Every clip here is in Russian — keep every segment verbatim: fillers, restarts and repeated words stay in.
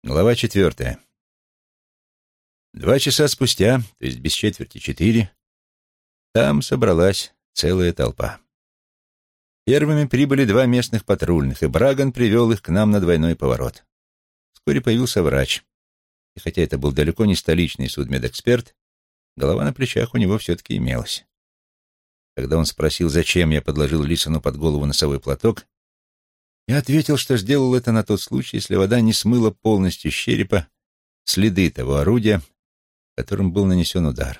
Глава четвертая. Два часа спустя, то есть без четверти четыре, там собралась целая толпа. Первыми прибыли два местных патрульных, и Браган привел их к нам на двойной поворот. Вскоре появился врач, и хотя это был далеко не столичный судмедэксперт, голова на плечах у него все-таки имелась. Когда он спросил, зачем я подложил Лисону под голову носовой платок, я ответил, что сделал это на тот случай, если вода не смыла полностью с черепа следы того орудия, которым был нанесен удар.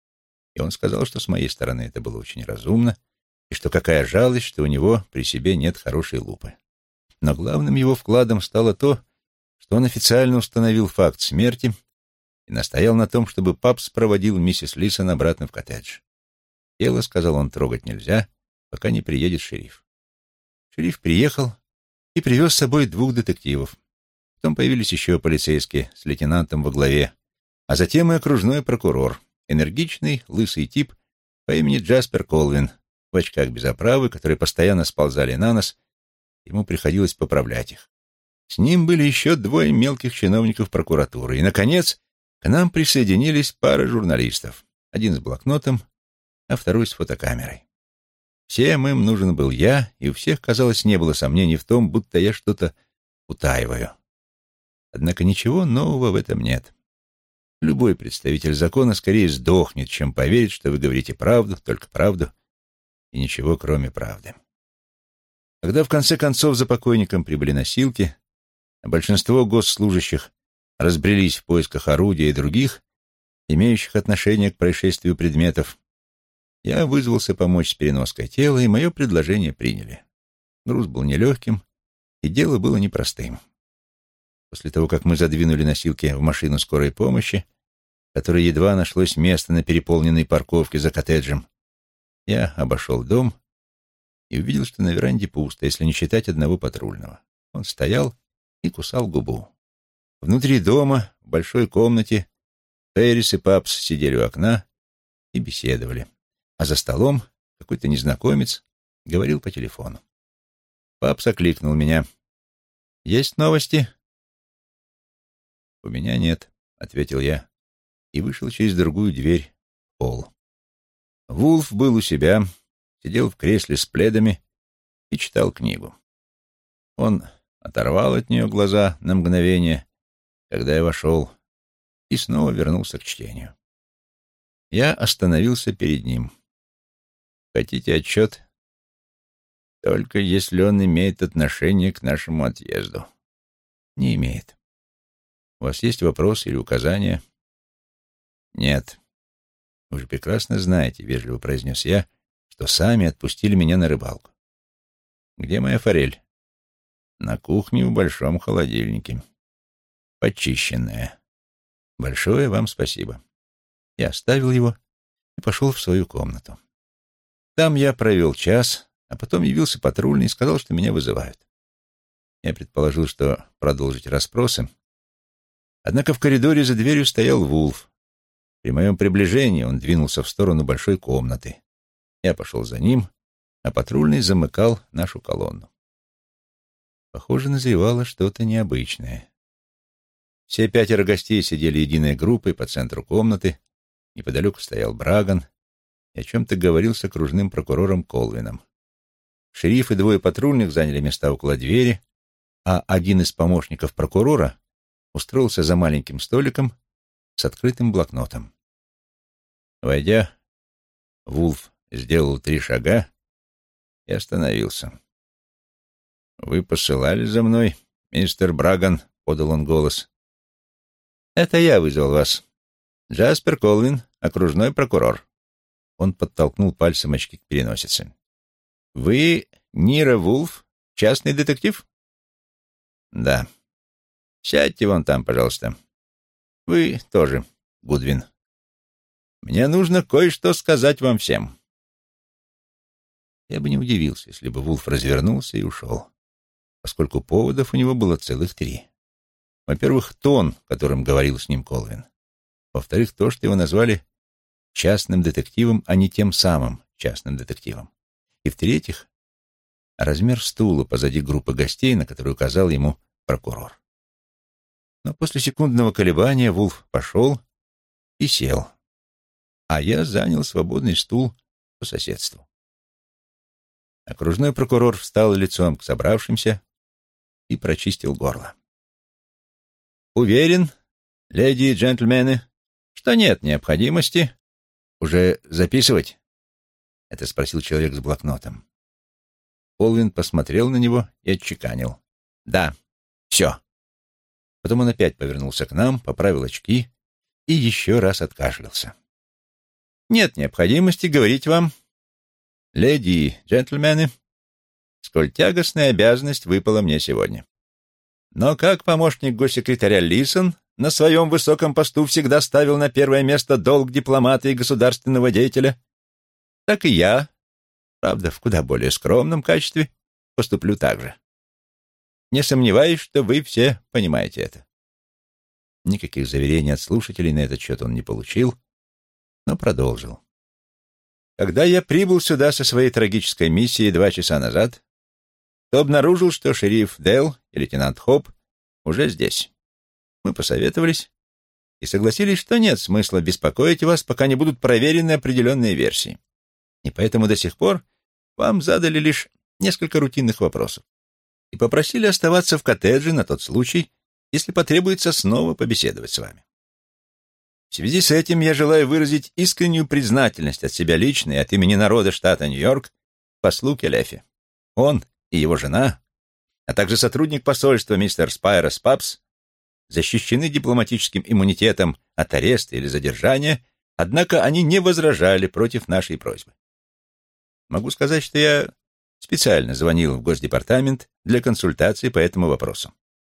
И он сказал, что с моей стороны это было очень разумно, и что какая жалость, что у него при себе нет хорошей лупы. Но главным его вкладом стало то, что он официально установил факт смерти и настоял на том, чтобы Папс проводил миссис Лисон обратно в коттедж. Тело, сказал он, трогать нельзя, пока не приедет шериф. Шериф приехал и привез с собой двух детективов. Потом появились еще полицейские с лейтенантом во главе, а затем и окружной прокурор, энергичный, лысый тип по имени Джаспер Колвин, в очках без оправы, которые постоянно сползали на нос, ему приходилось поправлять их. С ним были еще двое мелких чиновников прокуратуры, и, наконец, к нам присоединились пара журналистов, один с блокнотом, а второй с фотокамерой. Всем им нужен был я, и у всех, казалось, не было сомнений в том, будто я что-то утаиваю. Однако ничего нового в этом нет. Любой представитель закона скорее сдохнет, чем поверит, что вы говорите правду, только правду, и ничего, кроме правды. Когда в конце концов за покойником прибыли носилки, а большинство госслужащих разбрелись в поисках орудия и других, имеющих отношение к происшествию предметов, я вызвался помочь с переноской тела, и мое предложение приняли. Груз был нелегким, и дело было непростым. После того, как мы задвинули носилки в машину скорой помощи, которой едва нашлось место на переполненной парковке за коттеджем, я обошел дом и увидел, что на веранде пусто, если не считать одного патрульного. Он стоял и кусал губу. Внутри дома, в большой комнате, Феррис и Папс сидели у окна и беседовали. А за столом какой-то незнакомец говорил по телефону. Папс окликнул меня. «Есть новости?» «У меня нет», — ответил я, и вышел через другую дверь в холл. Вулф был у себя, сидел в кресле с пледами и читал книгу. Он оторвал от нее глаза на мгновение, когда я вошел, и снова вернулся к чтению. Я остановился перед ним. «Хотите отчет?» «Только если он имеет отношение к нашему отъезду». «Не имеет». «У вас есть вопросы или указания?» «Нет». «Вы же прекрасно знаете», — вежливо произнес я, «что сами отпустили меня на рыбалку». «Где моя форель?» «На кухне в большом холодильнике. Почищенная. Большое вам спасибо». Я оставил его и пошел в свою комнату. Там я провел час, а потом явился патрульный и сказал, что меня вызывают. Я предположил, что продолжить расспросы. Однако в коридоре за дверью стоял Вулф. При моем приближении он двинулся в сторону большой комнаты. Я пошел за ним, а патрульный замыкал нашу колонну. Похоже, назревало что-то необычное. Все пятеро гостей сидели единой группой по центру комнаты, неподалеку стоял Браган и о чем-то говорил с окружным прокурором Колвином. Шериф и двое патрульных заняли места около двери, а один из помощников прокурора устроился за маленьким столиком с открытым блокнотом. Войдя, Вулф сделал три шага и остановился. «Вы посылали за мной, мистер Браган?» — подал он голос. «Это я вызвал вас. Джаспер Колвин, окружной прокурор». Он подтолкнул пальцем очки к переносице. «Вы Нира Вулф, частный детектив?» «Да. Сядьте вон там, пожалуйста. Вы тоже, Гудвин. Мне нужно кое-что сказать вам всем». Я бы не удивился, если бы Вулф развернулся и ушел, поскольку поводов у него было целых три. Во-первых, тон, которым говорил с ним Колвин. Во-вторых, то, что его назвали частным детективом, а не тем самым частным детективом. И в-третьих, размер стула позади группы гостей, на которую указал ему прокурор. Но после секундного колебания Вулф пошел и сел, а я занял свободный стул по соседству. Окружной прокурор встал лицом к собравшимся и прочистил горло. «Уверен, леди и джентльмены, что нет необходимости уже записывать?» — это спросил человек с блокнотом. Колвин посмотрел на него и отчеканил. «Да, все». Потом он опять повернулся к нам, поправил очки и еще раз откашлялся. «Нет необходимости говорить вам, леди и джентльмены, сколь тягостная обязанность выпала мне сегодня. Но как помощник госсекретаря Лисон на своем высоком посту всегда ставил на первое место долг дипломата и государственного деятеля, так и я, правда, в куда более скромном качестве, поступлю так же. Не сомневаюсь, что вы все понимаете это». Никаких заверений от слушателей на этот счет он не получил, но продолжил. «Когда я прибыл сюда со своей трагической миссией два часа назад, то обнаружил, что шериф Делл и лейтенант Хоп уже здесь. Мы посоветовались и согласились, что нет смысла беспокоить вас, пока не будут проверены определенные версии. И поэтому до сих пор вам задали лишь несколько рутинных вопросов и попросили оставаться в коттедже на тот случай, если потребуется снова побеседовать с вами. В связи с этим я желаю выразить искреннюю признательность от себя лично и от имени народа штата Нью-Йорк послу Келефи. Он и его жена, а также сотрудник посольства мистер Спайрос Папс, защищены дипломатическим иммунитетом от ареста или задержания, однако они не возражали против нашей просьбы. Могу сказать, что я специально звонил в Госдепартамент для консультации по этому вопросу.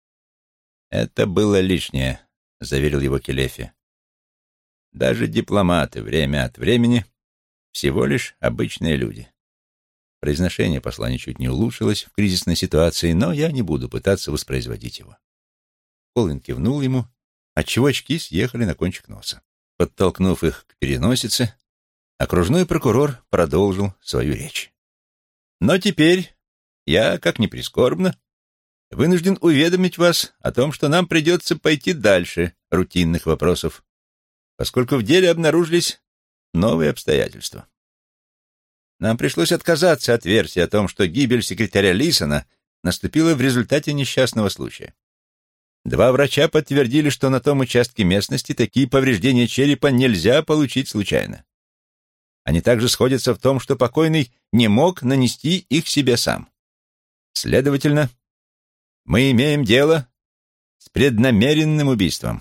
«Это было лишнее», — заверил его Келефи. «Даже дипломаты время от времени всего лишь обычные люди». Произношение посла ничуть не улучшилось в кризисной ситуации, но я не буду пытаться воспроизводить его. Колвин кивнул ему, отчего очки съехали на кончик носа. Подтолкнув их к переносице, окружной прокурор продолжил свою речь. «Но теперь я, как ни прискорбно, вынужден уведомить вас о том, что нам придется пойти дальше рутинных вопросов, поскольку в деле обнаружились новые обстоятельства. Нам пришлось отказаться от версии о том, что гибель секретаря Лисона наступила в результате несчастного случая. Два врача подтвердили, что на том участке местности такие повреждения черепа нельзя получить случайно. Они также сходятся в том, что покойный не мог нанести их себе сам. Следовательно, мы имеем дело с преднамеренным убийством».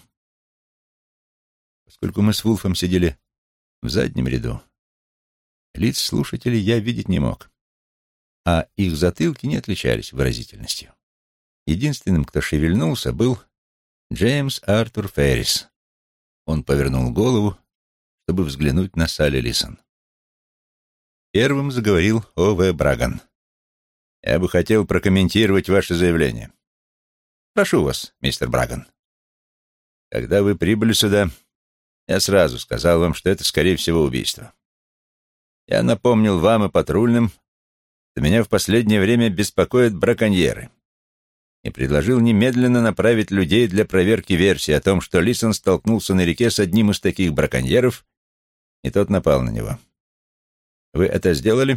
Поскольку мы с Вулфом сидели в заднем ряду, лиц слушателей я видеть не мог, а их затылки не отличались выразительностью. Единственным, кто шевельнулся, был Джеймс Артур Феррис. Он повернул голову, чтобы взглянуть на Салли Лисон. Первым заговорил О В Браган. «Я бы хотел прокомментировать ваше заявление. Прошу вас, мистер Браган. Когда вы прибыли сюда, я сразу сказал вам, что это, скорее всего, убийство. Я напомнил вам и патрульным, что меня в последнее время беспокоят браконьеры, и предложил немедленно направить людей для проверки версии о том, что Лисон столкнулся на реке с одним из таких браконьеров, и тот напал на него. Вы это сделали?»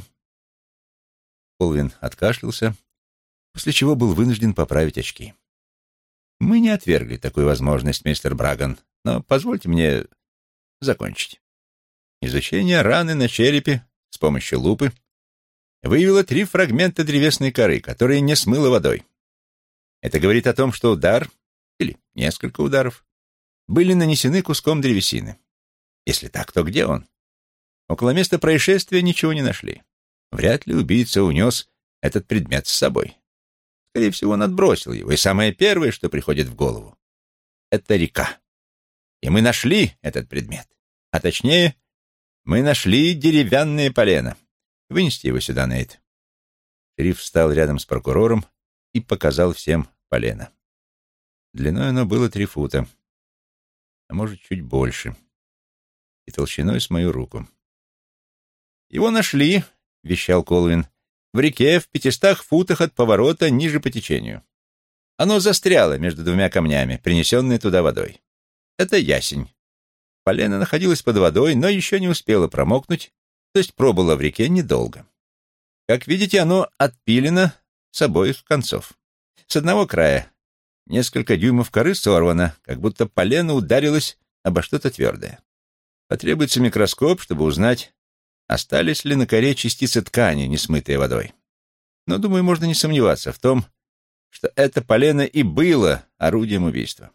Колвин откашлялся, после чего был вынужден поправить очки. «Мы не отвергли такую возможность, мистер Браган, но позвольте мне закончить. Изучение раны на черепе с помощью лупы выявило три фрагмента древесной коры, которые не смыло водой. Это говорит о том, что удар, или несколько ударов, были нанесены куском древесины. Если так, то где он? Около места происшествия ничего не нашли. Вряд ли убийца унес этот предмет с собой. Скорее всего, он отбросил его, и самое первое, что приходит в голову, — это река. И мы нашли этот предмет. А точнее, мы нашли деревянное полено. Вынести его сюда, Нейт». Шериф встал рядом с прокурором и показал всем полено. Длиной оно было три фута, а может, чуть больше, и толщиной с мою руку. «Его нашли», — вещал Колвин, — «в реке в пятистах футах от поворота ниже по течению. Оно застряло между двумя камнями, принесенные туда водой. Это ясень. Полено находилось под водой, но еще не успело промокнуть, то есть пробыло в реке недолго. Как видите, оно отпилено с обоих концов. С одного края несколько дюймов коры сорвано, как будто полено ударилось обо что-то твердое. Потребуется микроскоп, чтобы узнать, остались ли на коре частицы ткани, не смытые водой. Но, думаю, можно не сомневаться в том, что это полено и было орудием убийства.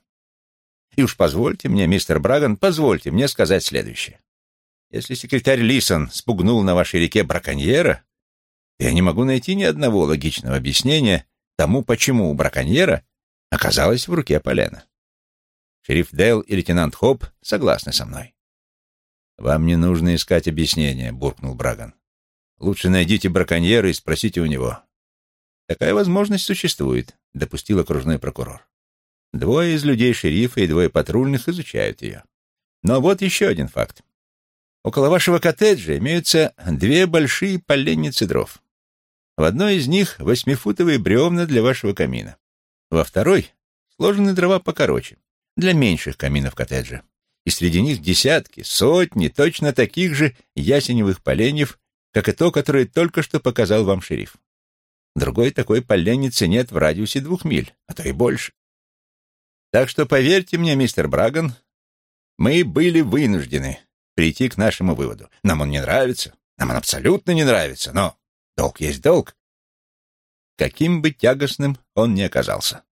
И уж позвольте мне, мистер Браган, позвольте мне сказать следующее. Если секретарь Лисон спугнул на вашей реке браконьера, я не могу найти ни одного логичного объяснения тому, почему у браконьера оказалось в руке полено. Шериф Дейл и лейтенант Хоп согласны со мной. «Вам не нужно искать объяснения», — буркнул Браган. «Лучше найдите браконьера и спросите у него». «Такая возможность существует», — допустил окружной прокурор. «Двое из людей шерифа и двое патрульных изучают ее. Но вот еще один факт. Около вашего коттеджа имеются две большие поленницы дров. В одной из них восьмифутовые бревна для вашего камина. Во второй сложены дрова покороче, для меньших каминов коттеджа. И среди них десятки, сотни точно таких же ясеневых поленьев, как и то, которое только что показал вам шериф. Другой такой поленницы нет в радиусе двух миль, а то и больше. Так что поверьте мне, мистер Браган, мы были вынуждены прийти к нашему выводу. Нам он не нравится, нам он абсолютно не нравится, но долг есть долг, каким бы тягостным он ни оказался.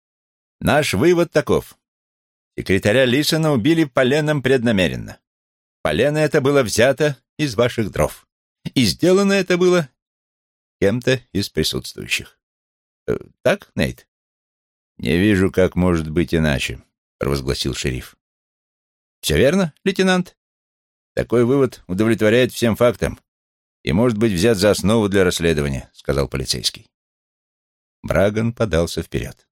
Наш вывод таков. Секретаря Лисона убили поленом преднамеренно. Полено это было взято из ваших дров. И сделано это было кем-то из присутствующих. Э, так, Нейт? «Не вижу, как может быть иначе», — провозгласил шериф. «Все верно, лейтенант? Такой вывод удовлетворяет всем фактам и может быть взят за основу для расследования», — сказал полицейский. Браган подался вперед.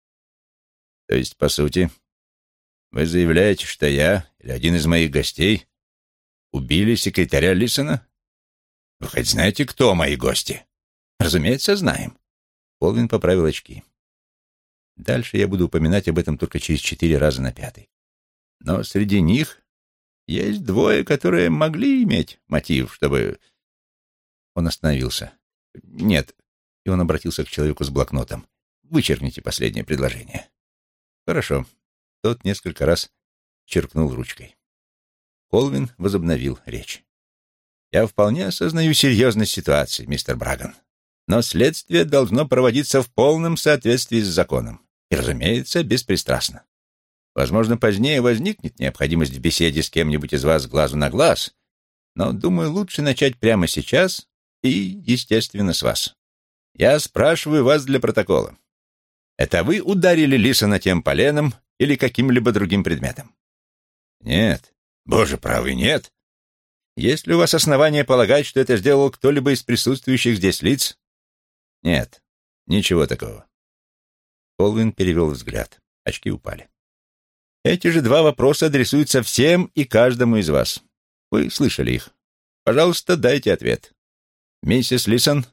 «То есть, по сути, вы заявляете, что я или один из моих гостей убили секретаря Лисона? Вы хоть знаете, кто мои гости?» «Разумеется, знаем». Колвин поправил очки. «Дальше я буду упоминать об этом только через четыре раза на пятый. Но среди них есть двое, которые могли иметь мотив, чтобы...» Он остановился. «Нет». И он обратился к человеку с блокнотом. «Вычеркните последнее предложение». «Хорошо». Тот несколько раз черкнул ручкой. Колвин возобновил речь. «Я вполне осознаю серьезность ситуации, мистер Браган. Но следствие должно проводиться в полном соответствии с законом. И, разумеется, беспристрастно. Возможно, позднее возникнет необходимость в беседе с кем-нибудь из вас глазу на глаз, но, думаю, лучше начать прямо сейчас и, естественно, с вас. Я спрашиваю вас для протокола. Это вы ударили Лисона тем поленом или каким-либо другим предметом?» «Нет. Боже правый, нет. Есть ли у вас основания полагать, что это сделал кто-либо из присутствующих здесь лиц?» «Нет. Ничего такого». Колвин перевел взгляд. Очки упали. «Эти же два вопроса адресуются всем и каждому из вас. Вы слышали их. Пожалуйста, дайте ответ. Миссис Лисон?»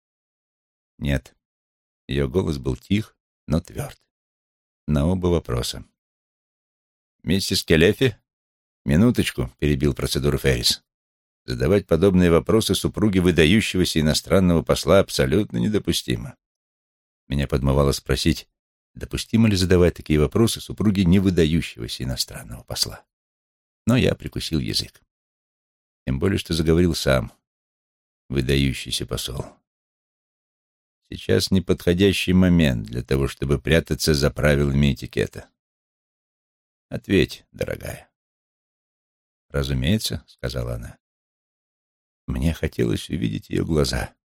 «Нет». Ее голос был тих, но тверд. На оба вопроса. «Миссис Келефи?» «Минуточку», — перебил процедуру Феррис. «Задавать подобные вопросы супруге выдающегося иностранного посла абсолютно недопустимо». Меня подмывало спросить, допустимо ли задавать такие вопросы супруге невыдающегося иностранного посла. Но я прикусил язык. Тем более, что заговорил сам выдающийся посол. Сейчас неподходящий момент для того, чтобы прятаться за правилами этикета. Ответь, дорогая. «Разумеется», — сказала она. Мне хотелось увидеть ее глаза.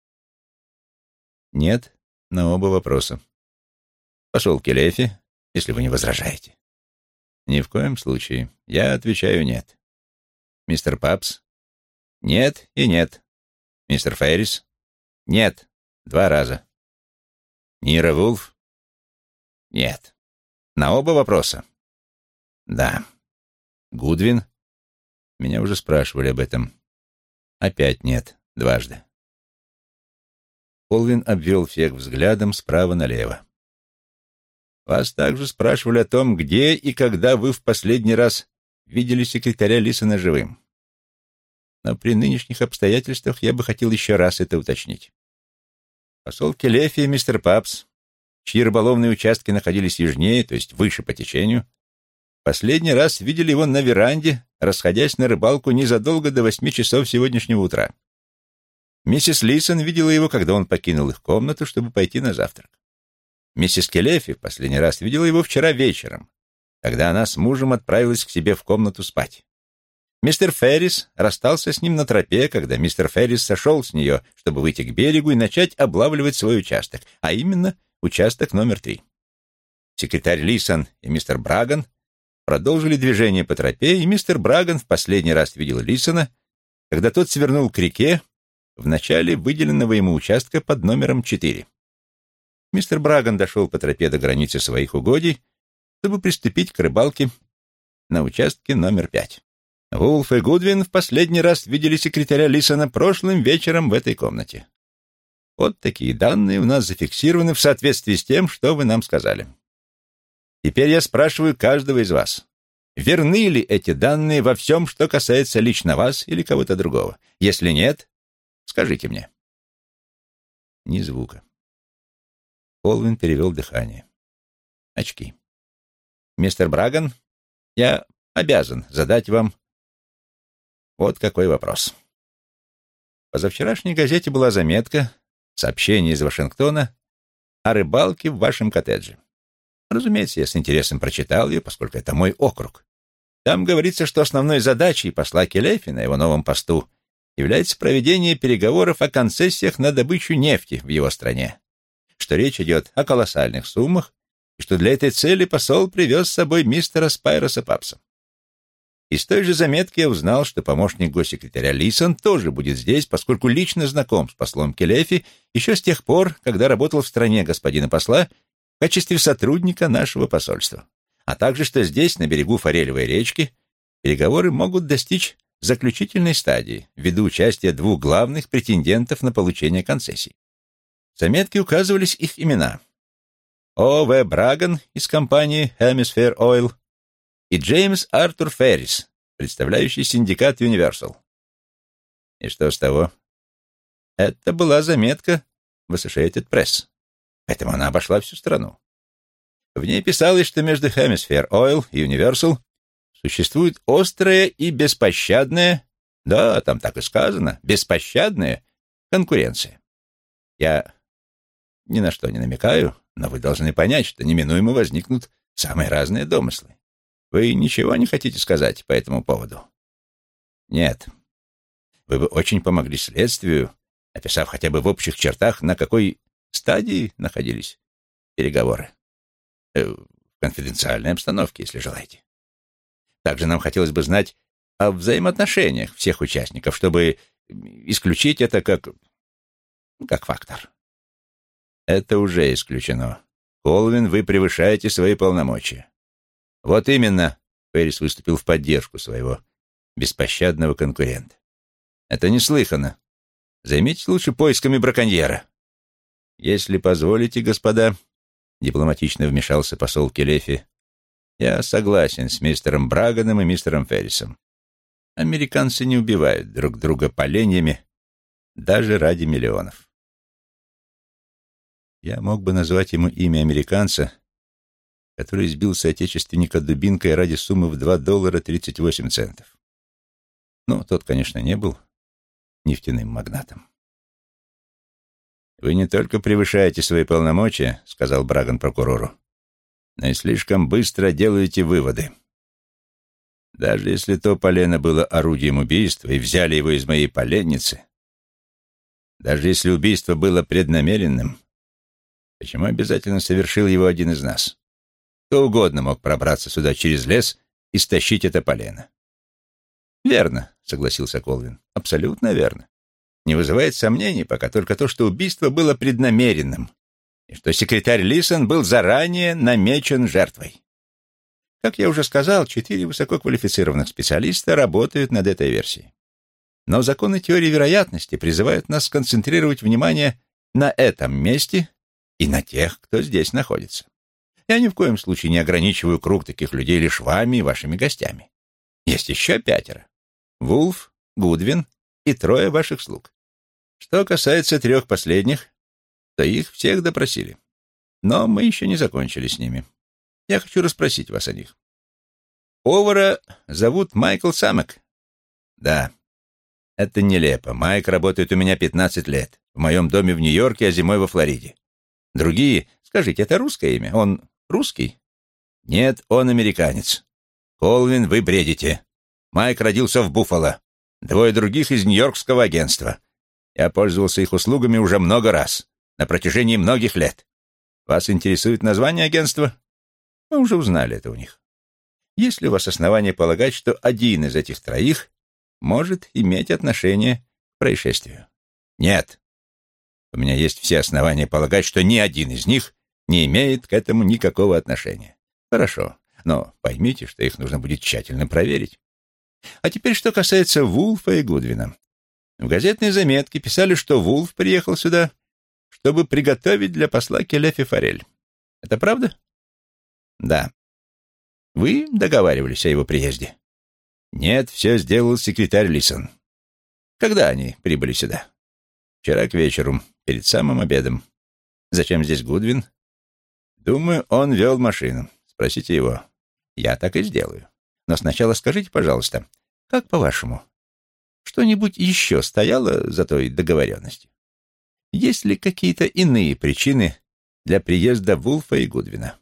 «Нет» на оба вопроса. «Пошел Келефи, если вы не возражаете». «Ни в коем случае. Я отвечаю нет». «Мистер Папс?» «Нет и нет». «Мистер Феррис?» «Нет». Два раза. «Нира Вулф?» «Нет». «На оба вопроса?» «Да». «Гудвин?» Меня уже спрашивали об этом. «Опять нет. Дважды». Колвин обвел всех взглядом справа налево. Вас также спрашивали о том, где и когда вы в последний раз видели секретаря Лисона живым. Но при нынешних обстоятельствах я бы хотел еще раз это уточнить. Посол Келефи и мистер Папс, чьи рыболовные участки находились южнее, то есть выше по течению, последний раз видели его на веранде, расходясь на рыбалку незадолго до восьми часов сегодняшнего утра. Миссис Лисон видела его, когда он покинул их комнату, чтобы пойти на завтрак. Миссис Келефи в последний раз видела его вчера вечером, когда она с мужем отправилась к себе в комнату спать. Мистер Феррис расстался с ним на тропе, когда мистер Феррис сошел с нее, чтобы выйти к берегу и начать облавливать свой участок, а именно участок номер три. Секретарь Лисон и мистер Браган продолжили движение по тропе, и мистер Браган в последний раз видел Лисона, когда тот свернул к реке в начале выделенного ему участка под номером четыре. Мистер Браган дошел по тропе до границы своих угодий, чтобы приступить к рыбалке на участке номер пять. Вулф и Гудвин в последний раз видели секретаря Лисона прошлым вечером в этой комнате. Вот такие данные у нас зафиксированы в соответствии с тем, что вы нам сказали. Теперь я спрашиваю каждого из вас, верны ли эти данные во всем, что касается лично вас или кого-то другого? Если нет, скажите мне. Ни звука. Колвин перевел дыхание. Очки. Мистер Браган, я обязан задать вам вот какой вопрос. В позавчерашней газете была заметка, сообщение из Вашингтона о рыбалке в вашем коттедже. Разумеется, я с интересом прочитал ее, поскольку это мой округ. Там говорится, что основной задачей посла Келефи на его новом посту является проведение переговоров о концессиях на добычу нефти в его стране, что речь идет о колоссальных суммах, и что для этой цели посол привез с собой мистера Спайроса Папса. Из той же заметки я узнал, что помощник госсекретаря Лисон тоже будет здесь, поскольку лично знаком с послом Келефи еще с тех пор, когда работал в стране господина посла в качестве сотрудника нашего посольства, а также что здесь, на берегу Форелевой речки, переговоры могут достичь заключительной стадии ввиду участия двух главных претендентов на получение концессий. В заметке указывались их имена: О В Браган из компании Hemisphere Oil и Джеймс Артур Феррис, представляющий синдикат Universal. И что с того? Это была заметка в Associated Press, поэтому она обошла всю страну. В ней писалось, что между Hemisphere Oil и Universal существует острая и беспощадная, да, там так и сказано, беспощадная конкуренция. Я ни на что не намекаю, но вы должны понять, что неминуемо возникнут самые разные домыслы. Вы ничего не хотите сказать по этому поводу? Нет. Вы бы очень помогли следствию, описав хотя бы в общих чертах, на какой стадии находились переговоры. Э, в конфиденциальной обстановке, если желаете. Также нам хотелось бы знать о взаимоотношениях всех участников, чтобы исключить это как, как фактор. Это уже исключено. Колвин, вы превышаете свои полномочия. Вот именно, Феррис выступил в поддержку своего беспощадного конкурента. Это неслыханно. Займитесь лучше поисками браконьера. Если позволите, господа, дипломатично вмешался посол Келефи, я согласен с мистером Браганом и мистером Феррисом. Американцы не убивают друг друга поленьями даже ради миллионов. Я мог бы назвать ему имя американца, который избил соотечественника дубинкой ради суммы в два доллара тридцать восемь центов. Но тот, конечно, не был нефтяным магнатом. «Вы не только превышаете свои полномочия, — сказал Браган прокурору, — но и слишком быстро делаете выводы. Даже если то полено было орудием убийства и взяли его из моей поленницы, даже если убийство было преднамеренным, почему обязательно совершил его один из нас? Кто угодно мог пробраться сюда через лес и стащить это полено». «Верно», — согласился Колвин. «Абсолютно верно. Не вызывает сомнений пока только то, что убийство было преднамеренным, и что секретарь Лисон был заранее намечен жертвой. Как я уже сказал, четыре высококвалифицированных специалиста работают над этой версией. Но законы теории вероятности призывают нас сконцентрировать внимание на этом месте и на тех, кто здесь находится. Я ни в коем случае не ограничиваю круг таких людей лишь вами и вашими гостями. Есть еще пятеро. Вулф, Гудвин и трое ваших слуг. Что касается трех последних, то их всех допросили. Но мы еще не закончили с ними. Я хочу расспросить вас о них. Повара зовут Майкл Самек. Да, это нелепо. Майк работает у меня пятнадцать лет. В моем доме в Нью-Йорке, а зимой во Флориде. Другие... Скажите, это русское имя? Он русский? Нет, он американец. Колвин, вы бредите. Майк родился в Буффало. Двое других из Нью-Йоркского агентства. Я пользовался их услугами уже много раз, на протяжении многих лет. Вас интересует название агентства? Мы уже узнали это у них. Есть ли у вас основания полагать, что один из этих троих может иметь отношение к происшествию? Нет. У меня есть все основания полагать, что ни один из них не имеет к этому никакого отношения. Хорошо, но поймите, что их нужно будет тщательно проверить. А теперь, что касается Вулфа и Гудвина. В газетной заметке писали, что Вулф приехал сюда, чтобы приготовить для посла келефи форель. Это правда? Да. Вы договаривались о его приезде? Нет, все сделал секретарь Лисон. Когда они прибыли сюда? Вчера к вечеру, перед самым обедом. Зачем здесь Гудвин? Думаю, он вел машину. Спросите его. Я так и сделаю. Но сначала скажите, пожалуйста, как по-вашему, что-нибудь еще стояло за той договоренностью? Есть ли какие-то иные причины для приезда Вулфа и Гудвина?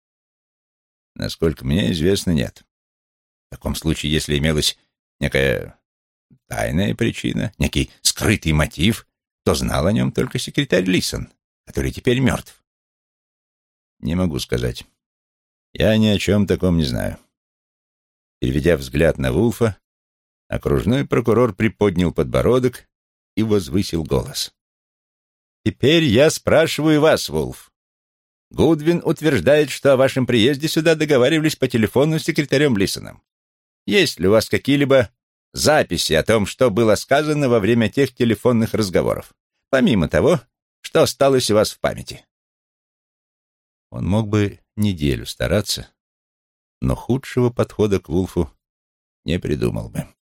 Насколько мне известно, нет. В таком случае, если имелась некая тайная причина, некий скрытый мотив, то знал о нем только секретарь Лисон, который теперь мертв. Не могу сказать. Я ни о чем таком не знаю. Переведя взгляд на Вулфа, окружной прокурор приподнял подбородок и возвысил голос. «Теперь я спрашиваю вас, Вулф. Гудвин утверждает, что о вашем приезде сюда договаривались по телефону с секретарем Лисоном. Есть ли у вас какие-либо записи о том, что было сказано во время тех телефонных разговоров, помимо того, что осталось у вас в памяти?» Он мог бы неделю стараться, но худшего подхода к Вулфу не придумал бы.